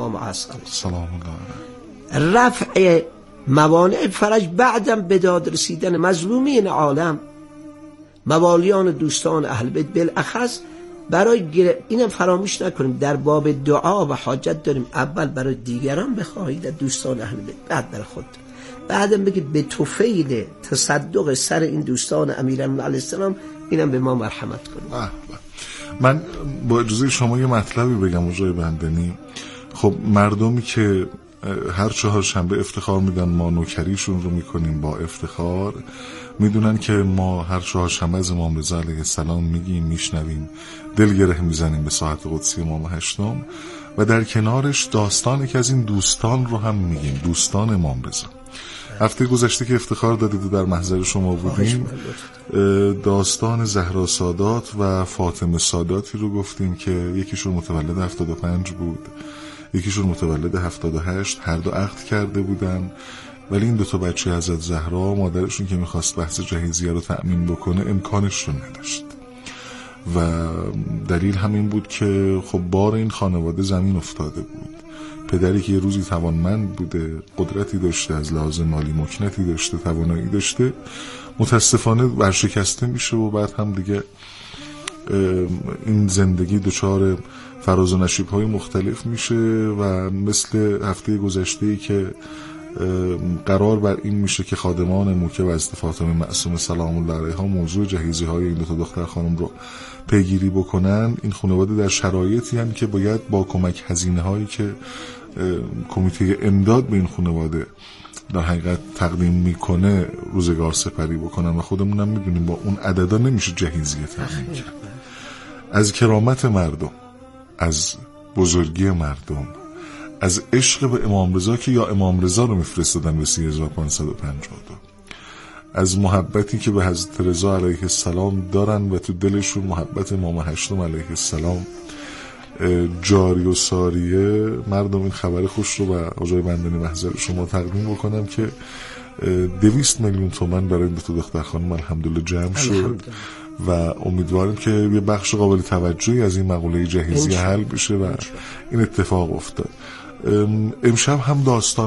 امام حسن سلام الله. رفع موانع فرج، بعدم به داد رسیدن مظلومین عالم، موالیان دوستان اهل بیت بالاخص. برای اینم فراموش نکنیم در باب دعا و حاجت داریم اول برای دیگران بخواهید، دوستان اهل بیت، بعد برای خود، بعدم بگید به طفیل تصدق سر این دوستان امیرالمومنین علیه السلام اینم به ما مرحمت کنید. من با اجازه شما یه مطلبی بگم آقای بندنی. خب مردمی که هر چهارشنبه افتخار میدن ما نوکریشون رو میکنیم با افتخار، میدونن که ما هر چهارشنبه از امام رضا علیه السلام میگیم، میشنویم، دل گره میزنیم به ساعت قدسی امام هشتم و در کنارش داستان که از این دوستان رو هم میگیم، دوستان امام رضا. هفته گذشته که افتخار دادید و در محضر شما بودیم داستان زهرا سادات و فاطمه ساداتی رو گفتیم که یکیشون متولد 75 بود، یکیشون متولد 78، هر دو عقد کرده بودن، ولی این دوتا بچه حضرت زهرا مادرشون که میخواست بحث جهیزیه رو تأمین بکنه امکانش رو نداشت و دلیل همین بود که خب بار این خانواده زمین افتاده بود. پدری که یه روزی توانمند بوده، قدرتی داشته، از لحاظ مالی مکنتی داشته، توانایی داشته، متاسفانه ورشکسته میشه و بعد هم دیگه این زندگی دچار فراز و نشیب‌های مختلف میشه و مثل هفته گذشته‌ای که قرار بر این میشه که خادمان موکه و حضرت فاطمه معصومه سلام الله علیها موضوع جهیزی‌های این دو تا دختر خانم رو پیگیری بکنن، این خانواده در شرایطی هستند که باید با کمک هزینه‌هایی که کمیته امداد به این خانواده در حقیقت تقدیم میکنه روزگار سپری بکنن و خودمونم میدونیم با اون عددا نمیشه جهیزیه تامین کرد. از کرامت مردم، از بزرگی مردم، از عشق به امام رضا که یا امام رضا رو میفرستادن به 3552، از محبتی که به حضرت رضا علیه السلام دارن و تو دلشون محبت امام هشتم علیه السلام جاری و ساریه. مردم این خبر خوش رو به آقای بندنی محضر شما تقدیم بکنم که 200 میلیون تومان برای این دو دختر خانم الحمدلله جمع شد و امیدواریم که یه بخش قابل توجهی از این مقوله جهیزی حل بشه و این اتفاق افتاد. امشب هم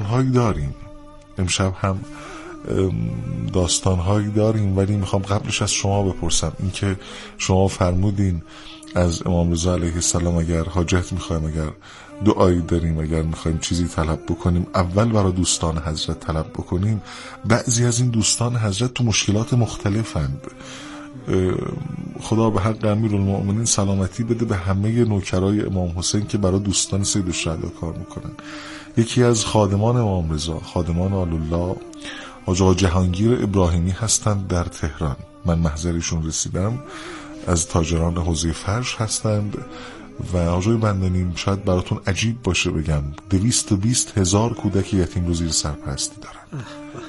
داستانهایی داریم ولی میخوام قبلش از شما بپرسم، این که شما فرمودین از امام رضا علیه السلام اگر حاجت میخوایم، اگر دعایی داریم، اگر میخوایم چیزی طلب بکنیم، اول برای دوستان حضرت طلب بکنیم. بعضی از این دوستان حضرت تو مشکلات مختلفند. خدا به حق امیرالمومنین سلامتی بده به همه نوکرای امام حسین که برای دوستان سید الشهدا کار میکنن. یکی از خادمان امام رضا، خادمان آل‌الله، آقا جهانگیر ابراهیمی هستند در تهران. من محضرشون رسیدم، از تاجران حوزه فرش هستند و آقای بندنی شاید براتون عجیب باشه بگم 220,000 کودک یتیم رو زیر سرپرستی دارن.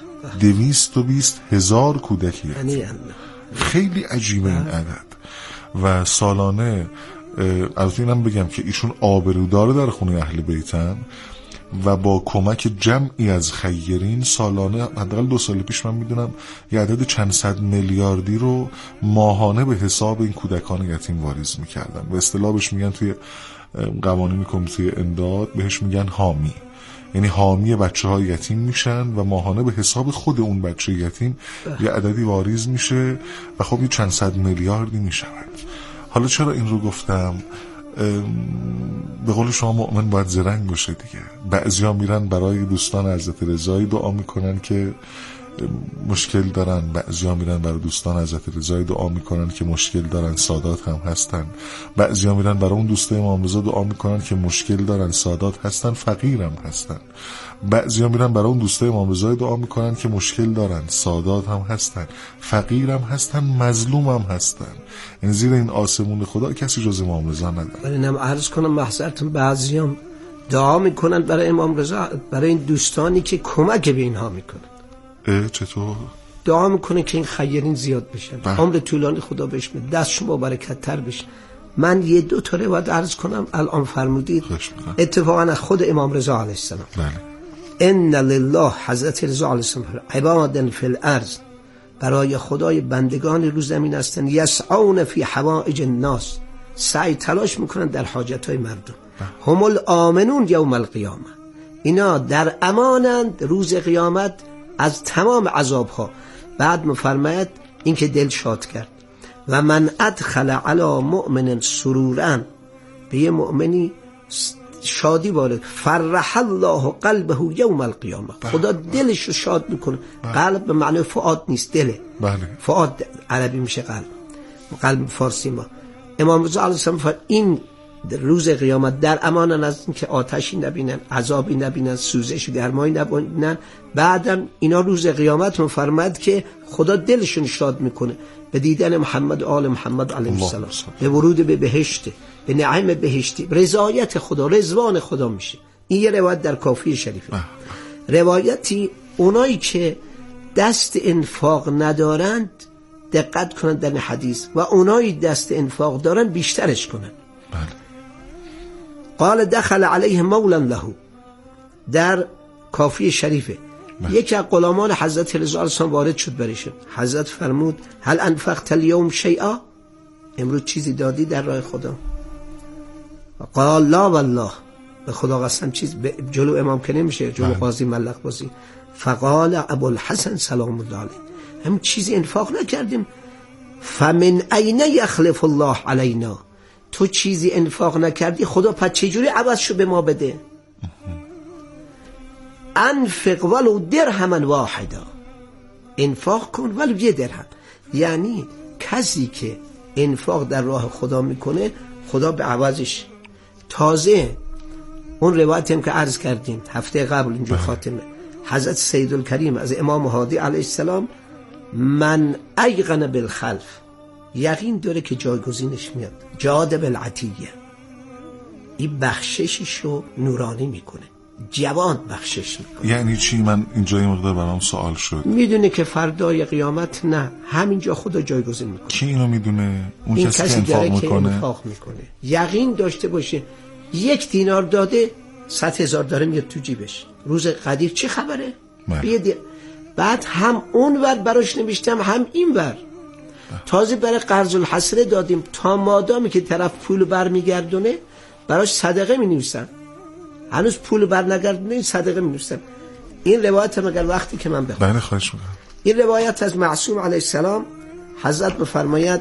220,000 کودک یتیم، خیلی عجیبه این عدد. و سالانه البته اینم بگم که ایشون آبرودار در خونه اهل بیتن و با کمک جمعی از خیرین سالانه، حداقل 2 سال پیش من میدونم یه عدد چند صد میلیاردی رو ماهانه به حساب این کودکان یتیم واریز میکردن. به اصطلاح بهش میگن توی قوانین کمیته امداد بهش میگن حامی، یعنی حامی بچه های یتیم میشن و ماهانه به حساب خود اون بچه یتیم یه عددی واریز میشه و خب یه چند صد میلیاردی میشود. حالا چرا این رو گفتم؟ به قول شما مؤمن باید زرنگ باشه دیگه. بعضیا میرن برای دوستان حضرت رضایی دعا میکنن که مشکل دارن، بعضیا میرن برای دوستان حضرت رضایی دعا میکنن که مشکل دارن، سادات هم هستن. بعضیا میرن برای اون دوستای امام رضا دعا میکنن که مشکل دارن، سادات هستن، فقیرم هستن. بعضیا میرن برای اون دوستای امام رضا دعا میکنن که مشکل دارن، سادات هم هستن، فقیرم هستن، مظلوم هم هستن. یعنی زیر این آسمون خدا کسی جز امام رضا نداره. ولی نم عرض کنم محضرتون بعضیام دعا میکنن برای امام رضا، برای این دوستانی که کمک به اینها میکنن. چطور؟ دعا میکنه که این خیرین زیاد بشن، عمر طولانی خدا بهش بده، دستشون با برکت تر بشه. من 1-2 روایت عرض کنم الان فرمودید، اتفاقا از خود امام رضا علیه السلام. ان لله، حضرت رضا علیه السلام، عبادا فی الارض، برای خدای بندگان رو زمین هستن، یسعون فی حوائج الناس، سعی تلاش میکنن در حاجت های مردم. هم الآمنون یوم القیامه، اینا در امانند روز قیامت از تمام عذابها. بعد مفرماید این که دل شاد کرد و من ادخل علی مؤمن سرورا، به یه مؤمنی شادی وارد، فرح الله قلبه یوم القیامه، خدا دلش رو شاد میکنه. قلب به معنی فؤاد نیست، دله. فؤاد عربی میشه قلب، قلب فارسی ما. امام رضا علیه السلام این روز قیامت در امان از این که آتشی نبینن، عذابی نبینن، سوزش گرمایی نبینن. بعدم اینا روز قیامت فرماد که خدا دلشون شاد میکنه به دیدن محمد و آل محمد علیه السلام، به ورود به بهشت، به نعیم بهشتی، رضایت خدا، رضوان خدا میشه. این یه روایت در کافی شریفه. روایتی اونایی که دست انفاق ندارند دقت کنند در حدیث، و اونایی دست انفاق دارن بیشترش کنند. قال دخل علیه مولا له، در کافی شریفه یکی از غلامان حضرت رضا علیه السلام وارد شد برایشون. حضرت فرمود هل انفقت اليوم شیئا، امروز چیزی دادی در راه خدا؟ قال لا والله، به خدا قسم چیز جلو امام که نمیشه، جلو قاضی ملق بازی. فقال ابوالحسن سلام الله علیه هم چیزی انفاق نکردیم. فمن این یخلف الله علینا، تو چیزی انفاق نکردی خدا پس چجوری عوضشو به ما بده؟ انفق ولو درهما واحدا، انفاق کن ولو یه درهم. یعنی کسی که انفاق در راه خدا میکنه خدا به عوضش. تازه اون روایتی هم که عرض کردیم هفته قبل اینجا خاتمه، حضرت سیدالکریم از امام هادی علیه السلام، من ایقن بالخلف، یقین داره که جایگزینش میاد، جاد بالعطیه، این بخشششو نورانی میکنه، جوان بخشش میکنه. یعنی چی؟ من اینجا یه مقدار برام سوال شد. میدونه که فردای قیامت نه، همینجا خدا جایگزین میکنه. کی اینو میدونه؟ اون این کسی که انفاق میکنه. یقین داشته باشه 1 دینار داده 100,000 داره میاد تو جیبش. روز قدیر چه خبره؟ بعد هم اون ور براش نوشتم هم این ور. تازه برای قرض الحسره دادیم، تا مادامی که طرف پول برمیگردونه براش صدقه مینویسن، هنوز پول برنگردونه صدقه مینویسن. این روایت هم اگر وقتی که من بخونم. بله خواهش می‌کنم. این روایت از معصوم علیه السلام، حضرت بفرماید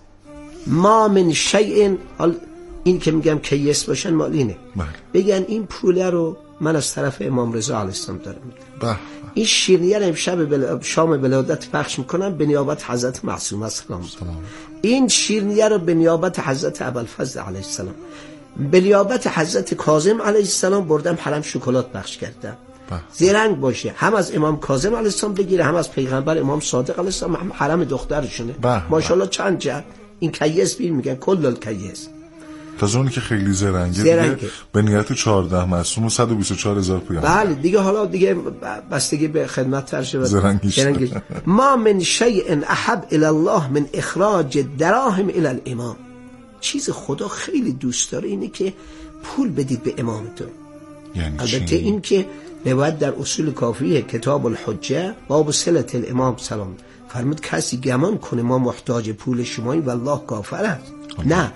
ما من شیء، این که میگم کیس باشن مال اینه، بگن این پوله رو من از طرف امام رضا علیه السلام دارم میدم. این شیرینی رو امشب شام ولادت پخش میکنم به نیابت حضرت معصوم السلام. این شیرینی رو به نیابت حضرت ابوالفضل علیه السلام، به نیابت حضرت کاظم علیه السلام بردم حرم شکلات بخش کردم. زیرنگ باشه، هم از امام کاظم علیه السلام بگیره، هم از پیغمبر امام صادق علیه السلام، هم حرم دخترشونه. ماشاءالله چند جهت این کیس بیر میگن کل الکیس. تازه اونی که خیلی زرنگه به نیت 14 معصوم و 124,000 پیامبر. بله دیگه، حالا دیگه بستگی به خدمت ترشه زرنگیش. ما من شیء احب الی الله من اخراج دراهم الی الامام، چیز خدا خیلی دوست داره اینه که پول بدید به امامتون. یعنی البته این که روایت در اصول کافیه کتاب الحجه باب صلت الامام سلام فرمود کسی گمان کنه ما محتاج پول شماییم والله کافر است. نه،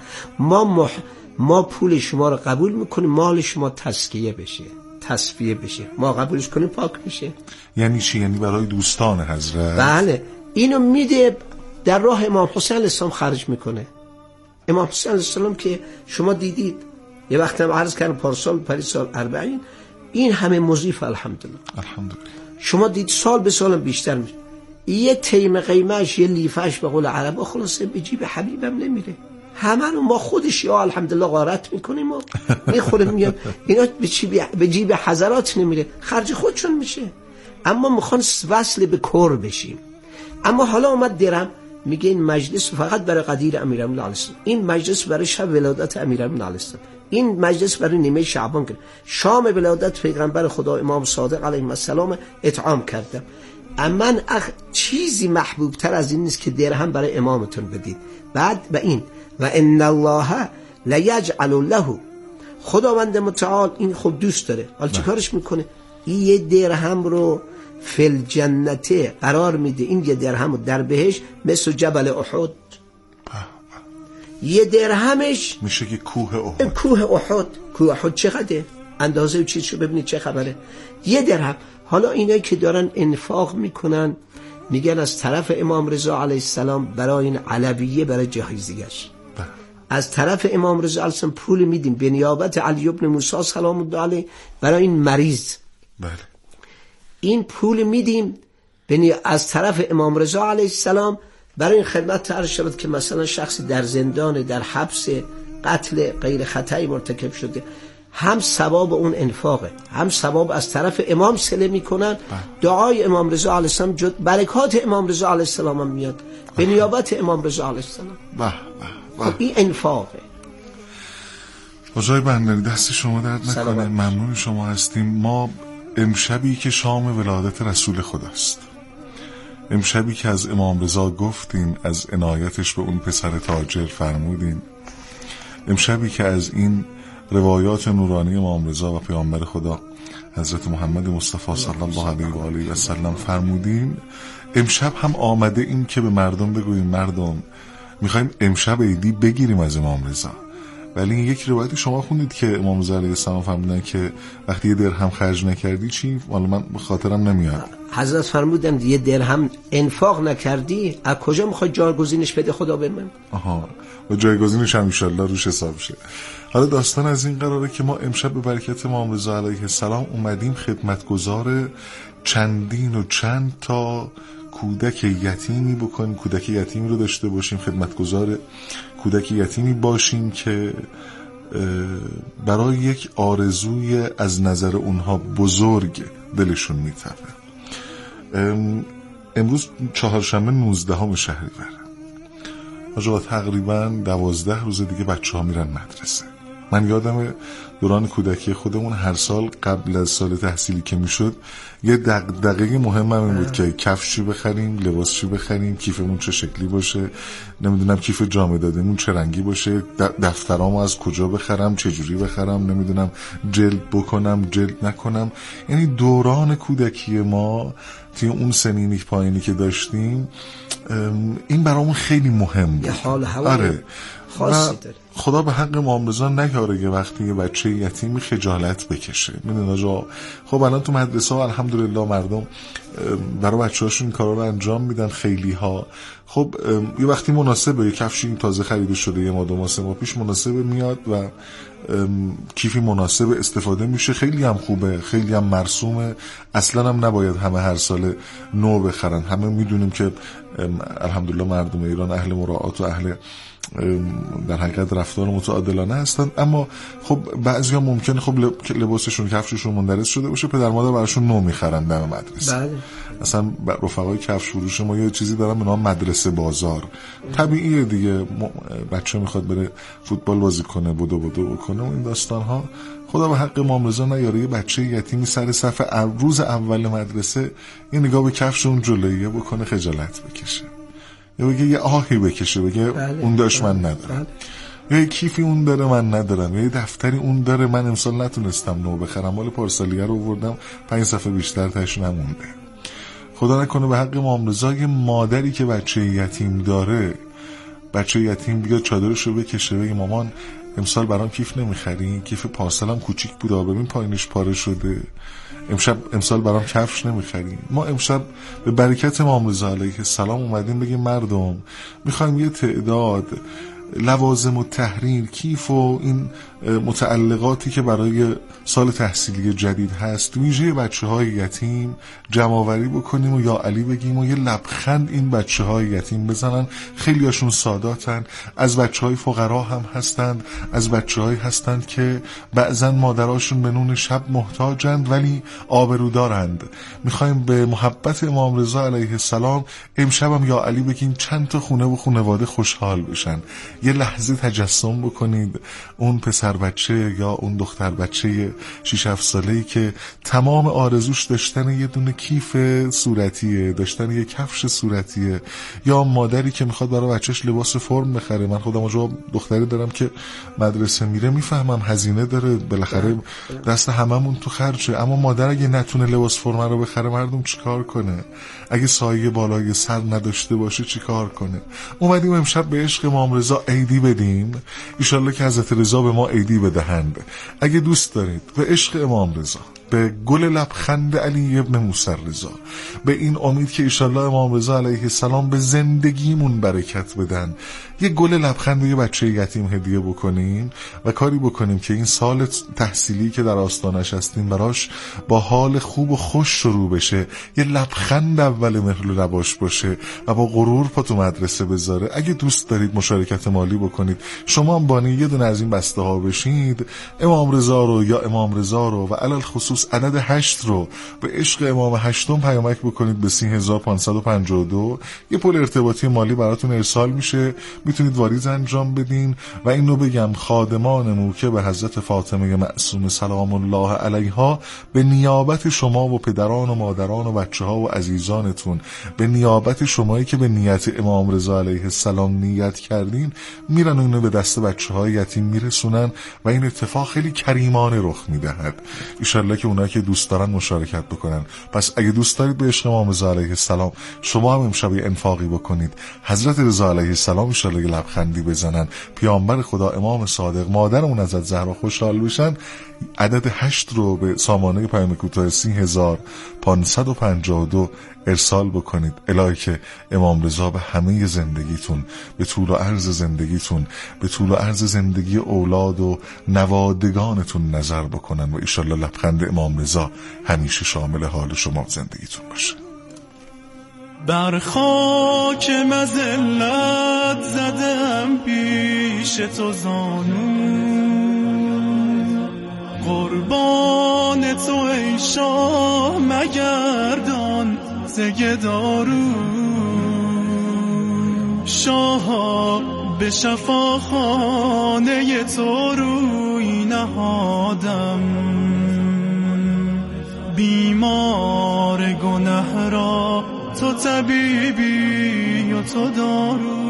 ما پول شما رو قبول میکنیم، مال شما تزکیه بشه، تصفیه بشه، ما قبولش کنیم پاک میشه. یعنی چی؟ یعنی برای دوستان حضرت. بله، اینو میده در راه امام حسین علیه السلام خرج میکنه. امام حسین علیه السلام که شما دیدید یه وقت هم عرض کردم پاری سال 40 این همه مضیف الحمدلله شما دید سال به سال بیشتر میشه. یه تیم قیمهش یه لیفش به قول عربا خلاصه به جیب حبیبم نمیره، همه رو ما خودش یا الحمدلله غارت میکنیم و میخوریم میاد، اینا به جیب حضرات نمیره، خرج خودشون میشه. اما میخوان وصل به کور بشیم. اما حالا اومد درم میگه این مجلس فقط برای قدیر امیرالمومنین علیه السلام، این مجلس برای شب ولادت امیرالمومنین علیه السلام، این مجلس برای نیمه شعبان کرد، شام ولادت پیغمبر خدا امام صادق علیه السلام اطعام کردم. اما چیزی محبوب تر از این نیست که درهم برای امامتون بدید. بعد به این و ان الله لیجعل له، خداوند متعال این خوب دوست داره. حالا چی کارش میکنه؟ این یه درهم رو فی الجنته قرار میده، این یه درهم رو در بهش مثل جبل احد، یه درهمش میشه که کوه احد. کوه احد چقدره؟ اندازه چیزشو ببینید چه خبره. 1 درهم. حالا اینایی که دارن انفاق میکنن میگن از طرف امام رضا علیه السلام برای این علویه، برای جهیزیش. از طرف امام رضا علیه السلام پول میدیم به نیابت علی ابن موسی سلام الله علیه برای این مریض. بله. این پول میدیم از طرف امام رضا علیه السلام برای این خدمت تعرض شود که مثلا شخصی در زندان، در حبس، قتل غیر خطایی مرتکب شده، هم ثواب اون انفاقه، هم ثواب از طرف امام صله میکنن. دعای امام رضا علیه السلام برکات امام رضا علیه السلام هم میاد به نیابت امام رضا علیه السلام. خب این انفاقه. آقای بندری دست شما درد نکنه، ممنون شما هستیم. ما امشبی که شام ولادت رسول خداست، امشبی که از امام رضا گفتیم، از عنایتش به اون پسر تاجر فرمودیم، امشبی که از این روایات نورانی امام رضا و پیامبر خدا حضرت محمد مصطفی صلی الله علیه و آله و سلم فرمودیم، امشب هم آمده این که به مردم بگوییم مردم میخوایم امشب عیدی بگیریم از امام رضا. ولی یک روایتی شما خوندید که امام رضا علیه السلام فرمودن که وقتی 1 درهم خرج نکردی چی؟ والا من خاطرم نمیاد. حضرت فرمودن 1 درهم انفاق نکردی از کجا میخوای جایگزینش بده خدا به من؟ و جایگزینش هم انشالله روش حساب شه. حالا داستان از این قراره که ما امشب به برکت امام رضا علیه السلام اومدیم خدمتگزار چندین و چند تا کودک یتیمی بکنیم، کودک یتیمی رو داشته باشیم، خدمتگزار کودک یتیمی باشیم که برای یک آرزوی از نظر اونها بزرگ دلشون میتپه. امروز 4شنبه 19 شهریور، آجا تقریبا 12 روز دیگه بچه ها میرن مدرسه. من یادم دوران کودکی خودمون هر سال قبل از سال تحصیلی که میشد یه دغدغه مهم این بود که کفش چی بخریم، لباس چی بخریم، کیفمون چه شکلی باشه، نمیدونم کیف جامه دادمون چه رنگی باشه، دفترامو از کجا بخرم، چه جوری بخرم، نمیدونم جلد بکنم جلد نکنم. یعنی دوران کودکی ما توی اون سنینی پایینی که داشتیم این برامون خیلی مهم بود. یه حال هوای خاصی داره. خدا به حق امام رضا نیاره که وقتی یه بچه یتیمی خجالت بکشه. میدونی آجا خب الان تو مدرسه ها الحمدلله مردم برای بچه هاشون کارا رو انجام میدن خیلی ها. خب یه وقتی مناسبه، یه کفشی تازه خریده شده یه ماه 2 ماه 3 ماه پیش مناسبه میاد و کیفی مناسب استفاده میشه، خیلی هم خوبه، خیلی هم مرسومه. اصلا هم نباید همه هر سال نو بخرن. همه میدونیم که الحمدلله مردم ایران اهل مراعات و اهل در حقیقت رفتار متعادلانه هستند، اما خب بعضیا ممکنه خب لباسشون کفششون مندرس شده باشه، پدر مادر براشون نو میخرن دم مدرسه. بله. اصلا رفقای کفش فروش ما یه چیزی دارن به نام مدرسه بازار. طبیعیه دیگه، بچه میخواد بره فوتبال بازی کنه، بدو بکنه و این داستان ها. خدا به حق امام رضا نیاره یه بچه یتیمی سر صف روز اول مدرسه یه نگاه به کفش اون جلویه بکنه خجالت بکشه، یا بگه یه آهی بکشه، بگه اون داشت من ندارم، یا یه کیفی اون داره من ندارم، یا یه دفتری اون داره من امسال نتونستم نو بخرم، مال پارسالیه رو آوردم 5 صفحه بیشتر تاش نمونده. خدا نکنه به حق امام رضا یه مادری که بچه یتیم داره، بچه یتیم بیاد چادرشو بکشه بگه مامان امسال برام کیف نمیخری، کیف پارسالم کوچیک بود ببین پایینش پاره شده، امسال برام کفش نمیخری. ما امشب به برکت امام رضا علیه السلام اومدیم بگیم مردم میخوایم یه تعداد لوازم و تحریر، کیف و این متعلقاتی که برای سال تحصیلی جدید هست ویژه بچه های یتیم جمع‌آوری بکنیم و یا علی بگیم و یه لبخند این بچه های یتیم بزنن. خیلی هاشون ساداتن، از بچه های فقرا هم هستند، از بچه های هستند که بعضا مادراشون به نون شب محتاجند ولی آبرو دارند. میخوایم به محبت امام رضا علیه السلام امشب هم یا علی بگیم چند تا خونه و خانواده خوشحال بشن. یه لحظه تجسم بکنید اون پسر بچه یا اون دختر بچه 6-7 ساله‌ای که تمام آرزوش داشتن یه دونه کیف صورتیه، داشتن یه کفش صورتیه، یا مادری که میخواد برای بچهش لباس فرم بخره. من خودم اونجا دختری دارم که مدرسه میره، میفهمم هزینه داره، بالاخره دست هممون تو خرجه، اما مادر اگه نتونه لباس فرم رو بخره مردم چیکار کنه؟ اگه سایه بالای سر نداشته باشه چیکار کنه؟ اومدیم امشب به عشق امام رضا عیدی بدیم، ایشالله که حضرت رضا به ما عیدی بدهند. اگه دوست دارید به عشق امام رضا، به گل لبخند علی ابن موسی رضا، به این امید که ایشالله امام رضا علیه السلام به زندگیمون برکت بدن، یه گل لبخند به یه بچه یتیم هدیه بکنیم و کاری بکنیم که این سال تحصیلی که در آستانش هستیم براش با حال خوب و خوش شروع بشه، یه لبخند اول مهر لباش باشه و با غرور پا تو مدرسه بذاره. اگه دوست دارید مشارکت مالی بکنید، شما هم بانی یه دونه از این بسته ها بشید، امام رضا رو یا امام رضا رو و علل خصوص عدد 8 رو به عشق امام هشتم پیامک بکنید به 3552. یه پول ارتباطی مالی براتون ارسال میشه، میتونید واریز انجام بدین. و اینو بگم خادمان موکه به حضرت فاطمه معصومه سلام الله علیها به نیابت شما و پدران و مادران و بچه ها و عزیزانتون، به نیابت شمایی که به نیت امام رضا علیه السلام نیت کردین، میرن اونو به دست بچه های یتیم میرسونن و این اتفاق خیلی کریمانه رخ میدهد. ایشالله که اونایی که دوست دارن مشارکت بکنن. پس اگه دوست دارید به عشق امام رضا علیه السلام شما هم امشب انفاقی بکنید، حضرت رضا علیه السلام ایشالله که لبخندی بزنن، پیامبر خدا امام صادق مادرمون حضرت زهرا خوشحال بشن، عدد 8 رو به سامانه پیام کوتاه 3552 ارسال بکنید. الهی که امام رضا به همه زندگیتون، به طول و عرض زندگیتون، به طول و عرض زندگی اولاد و نوادگانتون نظر بکنن و ایشالله لبخند امام رضا همیشه شامل حال شما زندگیتون باشه. بر خاک مذلت زدم پیش تو زانو، قربان تو ای شاه مگردان زگدارو. شاها به شفاخانه تو روی نهادم، بیمار گنه را تو طبیبی و تو دارو.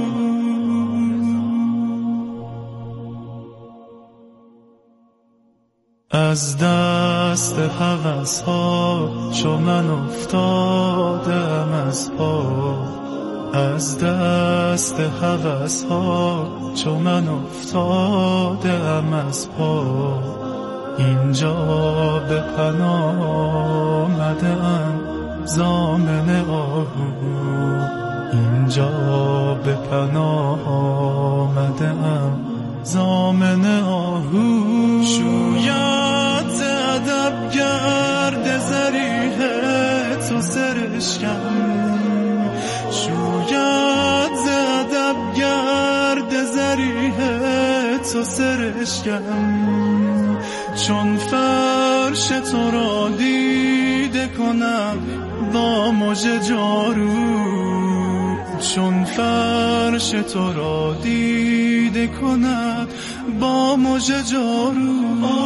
از دست هوس ها چو من افتادم از پا، از دست هوس ها چو من افتادم از پا. اینجا به پناه آمدم ضامن آهو، اینجا به پناه آمدم ضامن آهو. شوید ز ادب گرد زریح تو سرشکم، شوید ز ادب گرد زریح تو سرشکم. چون فرش تو را دیده کنم با مژه جارو، چون فرش تو را دیده کند با مژه جارو.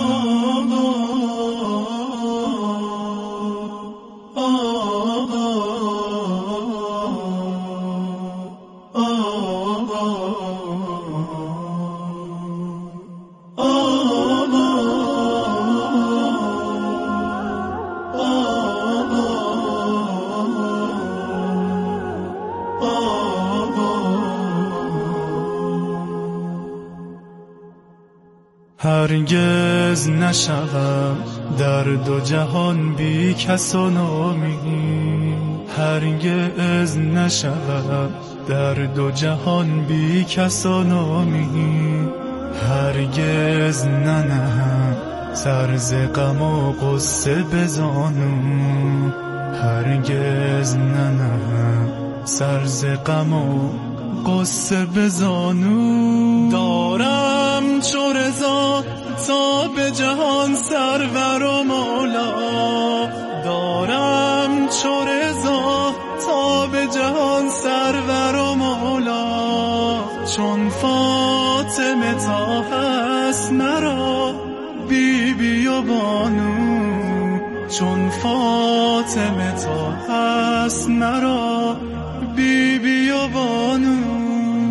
هرگز نشوم در دو جهان بی کس و نامی، هرگز نشوم در دو جهان بی کس و نامی. هرگز ننهم سر ز غم و غصه بزانم، هرگز ننهم سر ز غم و غصه بزانم. دارم چو رضا تا به جهان سرور و مولا، دارم چو رضا تا به جهان سرور و مولا. چون فاطمه تا هست مرا بی بی و بانو، چون فاطمه تا هست مرا بی بی و بانو.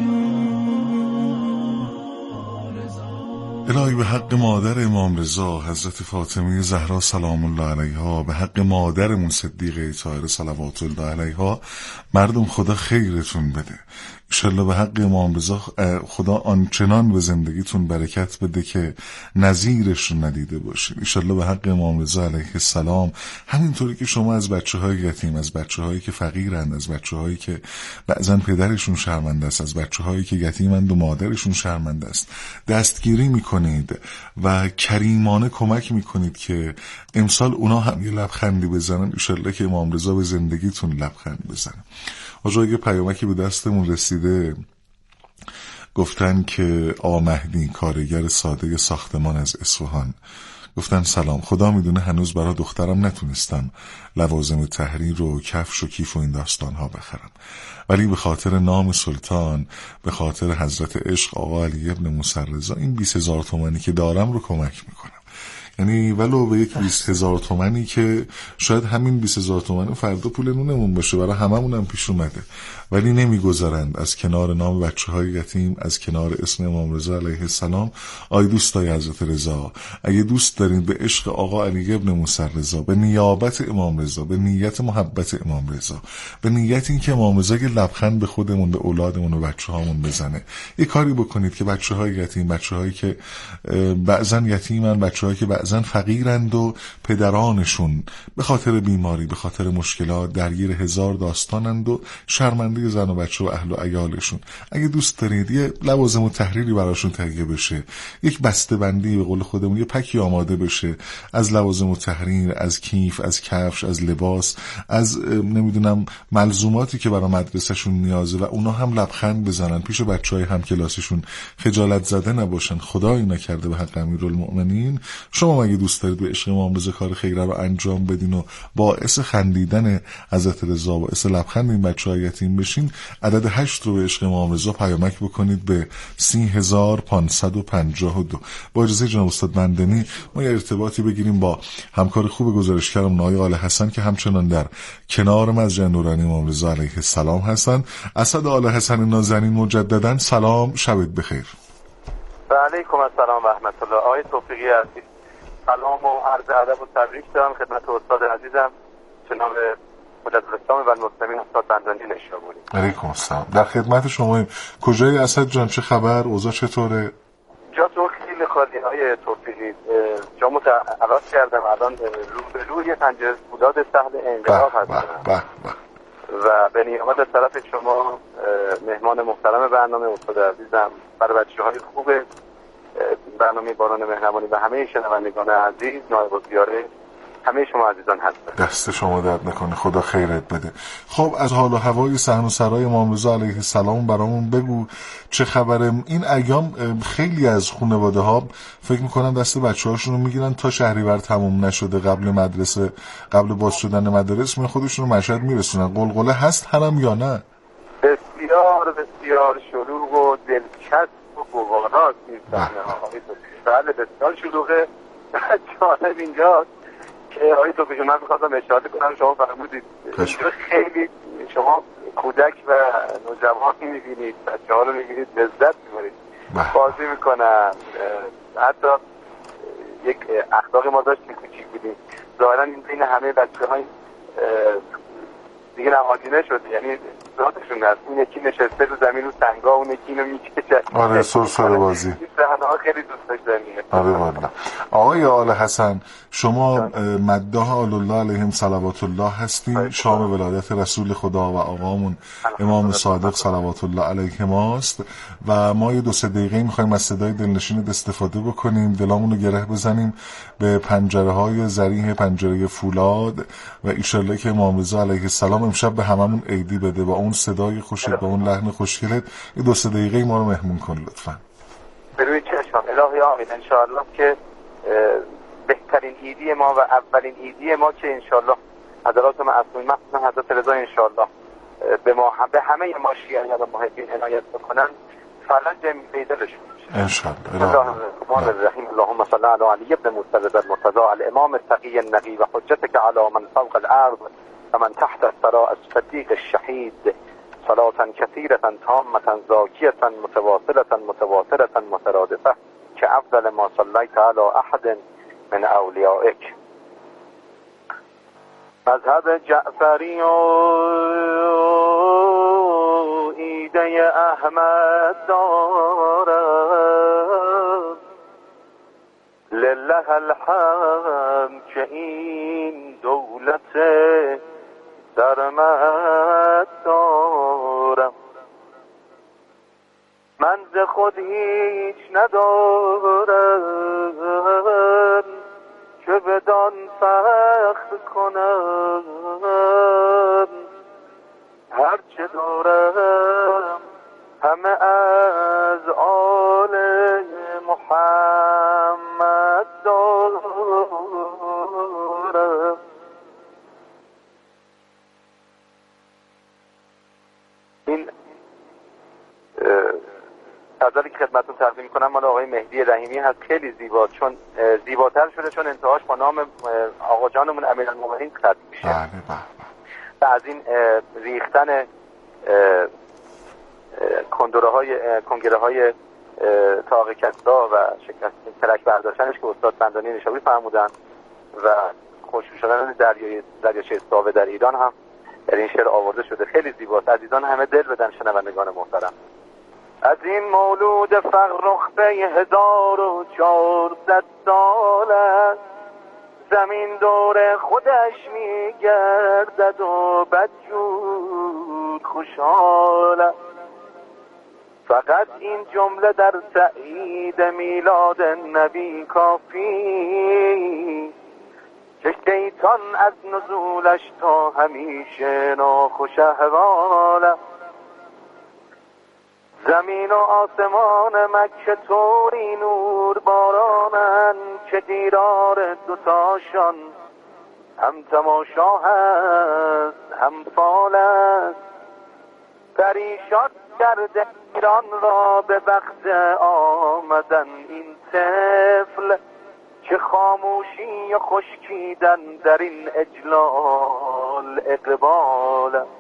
الهی به حق مادر امام رضا حضرت فاطمه زهرا سلام الله علیها، به حق مادرمون صدیقه طاهره صلوات الله علیها، مردم خدا خیرتون بده. انشالله به حق امام رضا خدا آنچنان به زندگیتون برکت بده که نظیرش رو ندیده باشید. انشالله به حق امام رضا علیه السلام همینطوری که شما از بچه‌های یتیم، از بچه‌هایی که فقیرند، از بچه‌هایی که بعضن پدرشون شرمنده است، از بچه‌هایی که یتیمند و مادرشون شرمنده است، دستگیری میکنید و کریمانه کمک میکنید که امسال اونا هم یه لبخندی بزنن. انشالله که امام رضا به زندگیتون لبخند بزنه. آجا یه پیامکی به دستمون رسیده، گفتن که آقا مهدی کارگر ساده ساختمان از اصفهان، گفتن سلام، خدا میدونه هنوز برای دخترم نتونستم لوازم تحریر و کفش و کیف و این داستان ها بخرم، ولی به خاطر نام سلطان، به خاطر حضرت عشق آقا علی ابن موسی رضا این 20,000 تومانی که دارم رو کمک میکنم. یعنی ولو به یک 20,000 تومانی که شاید همین 20,000 تومانی فردا پول نونمون باشه، برای هممون هم پیش اومده، ولی نمیگذارند از کنار نام بچه‌های یتیم، از کنار اسم امام رضا علیه السلام. آی دوستای حضرت رضا، اگه دوست دارین به عشق آقا علی ابن موسی رضا، به نیابت امام رضا، به نیت محبت امام رضا، به نیت این که امام رضا یه لبخند به خودمون، به اولادمون و بچه‌هامون بزنه، یه کاری بکنید که بچه‌های یتیم، بچه‌هایی که بعضن یتیمن، بچه‌هایی که بعضن فقیرند و پدرانشون به خاطر بیماری، به خاطر مشکلات درگیر هزار داستانند و شرمنده زن و بچه و اهل و عیالشون، اگه دوست دارید یه لوازم و تحریری براشون تهیه بشه، یک بسته بندی به قول خودمون، یه پکی آماده بشه از لوازم و تحریر، از کیف، از کفش، از لباس، از نمیدونم ملزوماتی که برای مدرسهشون نیازه و اونا هم لبخند بزنن پیش بچهای همکلاسیشون، خجالت زده نباشن. خدایی نکرده به حق امیرالمؤمنین شما مگه دوست دارید به عشق امام رضا کار خیره رو انجام بدین و باعث خندیدن حضرت رضا، باعث لبخند این بچه‌های یتیم بشین، عدد 8 رو به عشق امام رضا پیامک بکنید به 30,552. با اجازه جناب استاد بندنی ما یه ارتباطی بگیریم با همکار خوب گزارشگرم آقای آل حسن که همچنان در کنار مسجد نورانی امام رضا علیه السلام هستن. اسد آل حسن نازنین مجددا سلام، شبت بخیر. و علیکم السلام و رحمت الله. آقای توفیقی عزیز، سلام و عرض ادب و تبریک دارم خدمت استاد عزیزم جناب مجدد الاسلام و المسلمین استاد بندانی نشابوری. علیکم السلام، در خدمت شما. کجای اسد جان؟ چه خبر؟ اوضاع چطوره؟ جا تو خیلی خالی های توفیقی، جامو عوض کردم، الان رو به رو یه پنجره بوداد سهل انقلاب هستم و به نیامد از طرف شما مهمان محترم برنامه استاد عزیزم، برای بچه‌های خوب برنامه باران مهربانی و همه شنوندگان عزیز، نایب الزیاره همه شما عزیزان هستن. دست شما درد نکنه، خدا خیرت بده. خب از حال و هوای صحن و سرای امام رضا علیه السلام برامون بگو، چه خبره؟ این ایام خیلی از خانواده ها فکر میکنن دست بچه‌هاشون رو میگیرن تا شهریور تموم نشده، قبل مدرسه، قبل باز شدن مدارس، خودشون رو مشهد میرسونن. قلقله هست هرم یا نه؟ بسیار بسیار شلوغ و دلچسب و گوارا نیستن. بله بسیار شلوغه. جالب اینجاست که آقای توفیقی من می‌خواستم اشاره کنم، شما فرمودید خیلی شما کودک و نوجوانی می‌بینید، بچه‌ها رو می‌بینید، لذت می‌برید، بازی می‌کنن. حتی یک اخلاقی ما داشتیم کوچیک بودیم، ظاهراً این بین همه بچه‌های دیگه نهادینه شده، یعنی ذاتشون هست. اون یکی نشسته رو زمین رو سنگا، اون یکی اینو میکشه. آره سرسره بازی. این صحنه‌ها خیلی دوست داشتنیه. آره والله. آقای آل حسن، شما مداح آل الله علیهم صلوات الله هستین، شام ولادت رسول خدا و آقامون امام صادق صلوات الله علیهماست و ما یه 2-3 دقیقه می‌خوایم از صدای دلنشینت استفاده بکنیم، دلامون رو گره بزنیم به پنجره‌های ذریح پنجره فولاد و ان شاءالله که امام رضا علیه السلام امشب به هممون عیدی بده. با اون صدای خوشت، با اون لحن خوشگلت یه 2-3 دقیقه ما رو مهمون کن لطفاً. بروی چشم الهی آمین. انشاءالله که بهترین ایدی ما و اولین ایدی ما که انشاءالله حضرات معصومین مخصوصا حضرت رضا انشاءالله به همه ما شیعیان و محبین عنایت بکنن، فرج میدلشون میشه انشاءالله. الرحمن الرحیم. اللهم صل علی علی ابن موسی رضا المرتضی الامام التقی النقی و حجتك علی من فوق الارض و من تحت الثرى الصدیق الشهید صلاة كثيرة تامة زاكية متواصلة متواترة مترادفة كأفضل ما صليت على أحد من أوليائك. مذهب جعفری دیده احمد دارم، لله الحمد که این دولت سرمد دارم. من ز خود هیچ ندارم که بدان فخر کنم، هرچه دارم همه از آل محمد دارم. این غزلی که خدمتتون تقدیم میکنم مال آقای مهدی رحیمی هست، خیلی زیبا، چون زیباتر شده چون انتهاش با نام آقا جانمون امیرالمومنین ختم میشه. و از این ریختن کنگره های تاق کسا و شکست ترک برداشتنش که استاد بندانی نشابی فرمودن و خشک شدن دریاچه استاوه در ایران هم در این شعر آورده شده. خیلی زیباست. عزیزان همه دل بدن شنوندگان محترم. از این مولود فرخ 1400 سال است، زمین دور خودش میگردد و بدجور خوشحال است. فقط این جمله در تأیید میلاد نبی کافی که شیطان از نزولش تا همیشه ناخوش احوال است. زمین و آسمان مکه طوری نور بارانن که دیدار دوتاشان هم تماشا هست هم فال است. پریشان کرده ایران را به وقت آمدن این طفل که خاموشی و خشکیدن در این اجلال اقبال است.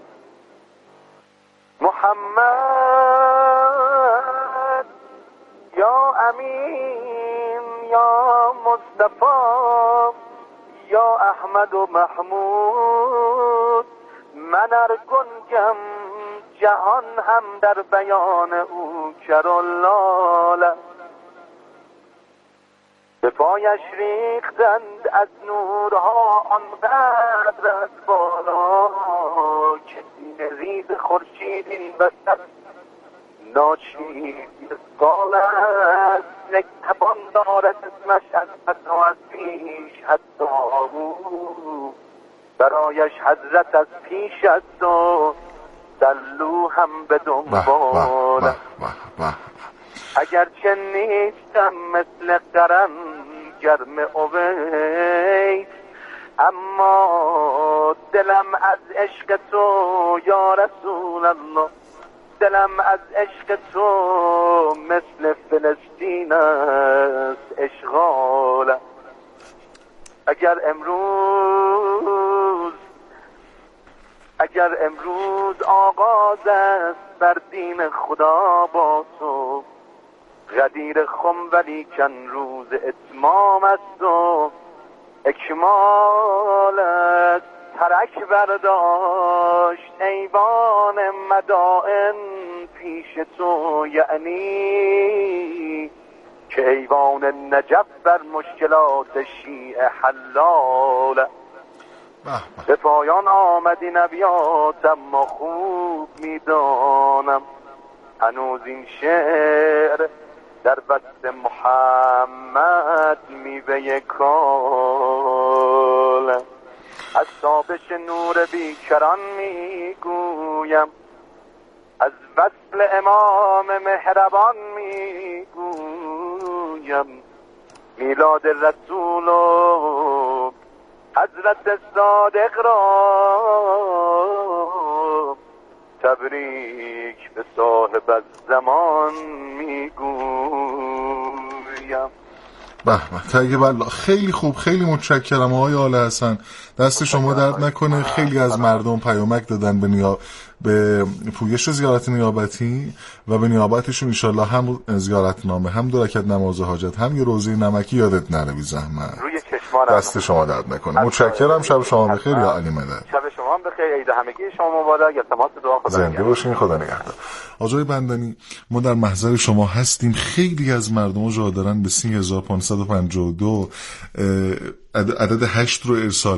محمد یا امین یا مصطفی یا احمد و محمود، من ارگنگم جهان هم در بیان او کرالله. به پایش ریختند از نورها آنقدر از بالا که سینه ریز خورشید این وسط ناچیز قال است. نگهبان دارد اسمش از حتی از پیش حتی او، برایش حضرت از پیش است و دلو هم به دنبال. اگرچه نیستم مثل قرن گرم اویس، اما دلم از عشق تو یا رسول الله، دلم از عشق تو مثل فلسطین است اشغال. اگر امروز آغاز است بر دین خدا با تو، غدیر خم ولیکن روز اتمام است و اکمال است. ترک برداشت ایوان مدائن پیش تو، یعنی که ایوان نجف بر مشکلات شیعه حلال. به پایان آمدی نبیات اما خوب میدانم هنوز این شعر در بست محمد میوه کال. از تابش نور بیکران میگویم، از وصل امام مهربان میگویم، میلاد رسول و حضرت صادق را تبریک به صاحب الزمان میگویم. به تگه بلا، خیلی خوب، خیلی متشکرم آقای آل حسن، دست شما درد نکنه. خیلی از مردم پیامک دادن به پویش زیارت نیابتی و به نیابتشون انشالله هم زیارتنامه، هم 2 رکعت نماز حاجت، هم یه روزه نمکی یادت نره بی زحمت. روی چشمان دست شما درد نکنه. متشکرم. شب شما بخیر یا علی مدد. شب شما شما بخیر، عید همگی شما مبارک. التماس دعا خدا زنده باشین، خدا نگهدار. آقای بندنی، ما در محضر شما هستیم. خیلی از مردم جا دارن به 30552 عدد 8 رو ارسال